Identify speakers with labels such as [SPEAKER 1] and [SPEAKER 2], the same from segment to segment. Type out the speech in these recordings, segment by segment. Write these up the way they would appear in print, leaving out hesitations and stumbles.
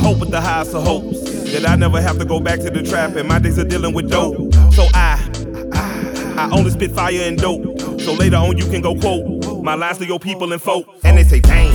[SPEAKER 1] hope with the highest of hopes that I never have to go back to the trap, and my days are dealing with dope. So I only spit fire and dope. So later on you can go quote my lines to your people and folk. And they say, dang,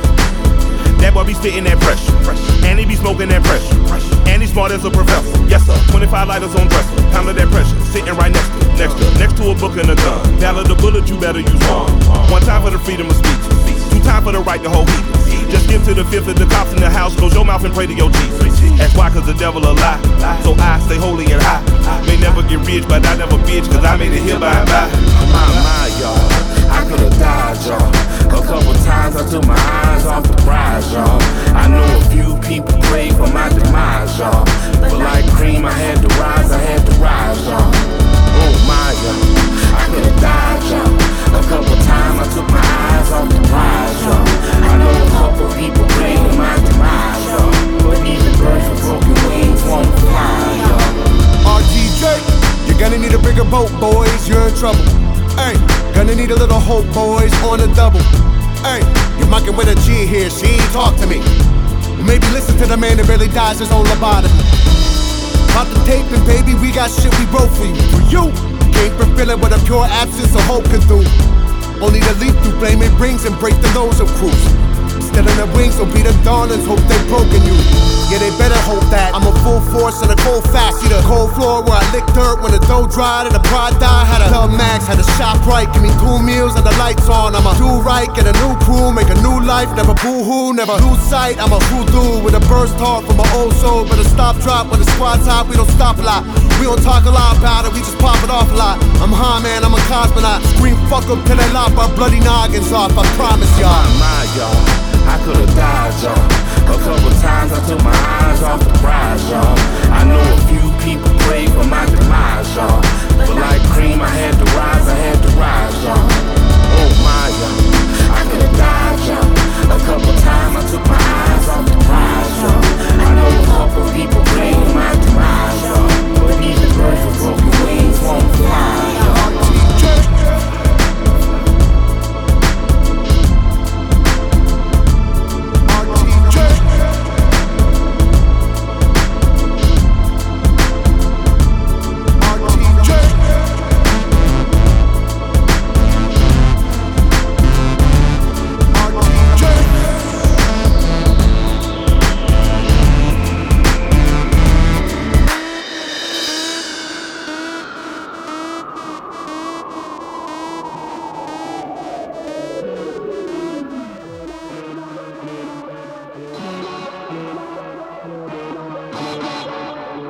[SPEAKER 1] that boy be spitting that pressure, and he be smoking that pressure, and he's smart as a professor. Yes sir, 25 lighters on dresser, pound of that pressure, sitting right next to a book and a gun. Valor the bullet, you better use one time for the freedom of speech, two time for the right to hold heat. Just give to the fifth of the cops in the house, close your mouth and pray to your Jesus. That's why, cause the devil a lie, so I stay holy and high. May never get rich, but I never bitch, cause I made it here by and by.
[SPEAKER 2] My, y'all, I could've died, y'all. A couple times I took my eyes off the prize, y'all. I know a few people prayed for my demise, y'all. But like cream, I had to rise, y'all. Oh my, y'all, I could've died, y'all. A couple times I took my eyes off the prize, y'all. I know a couple people prayed for my demise, y'all. But even birds with broken wings won't fly, y'all.
[SPEAKER 3] RTJ, you're gonna need a bigger boat, boys, you're in trouble. Hey, gonna need a little hope, boys, on the double. Hey, you're mucking with a G here, she ain't talk to me. Maybe listen to the man that barely dies his own lobotomy. Pop the tape and baby, we got shit we wrote for you. For you, came from feeling what a pure absence of hope can do. Only the leap through flame it brings and break the nose of crews. Instead of the wings, so be the dawners, hope they broken you. Yeah, they better hope that I'm a full force and a cold fast. See the cold floor where I lick dirt when the dough dried and the pride died. Had a love max, had a shop right, give me 2 meals and the lights on. I'ma do right, get a new crew, make a new life. Never boo-hoo, never lose sight. I'm a voodoo with a burst heart from my old soul. But a stop drop when the squad's hot, we don't stop a lot. We don't talk a lot about it, we just pop it off a lot. I'm high man, I'm a cosmonaut. Scream fuck up till they lop our bloody noggins off, I promise y'all.
[SPEAKER 2] My, y'all, I could've died, y'all. A couple times I took my eyes off the prize, y'all.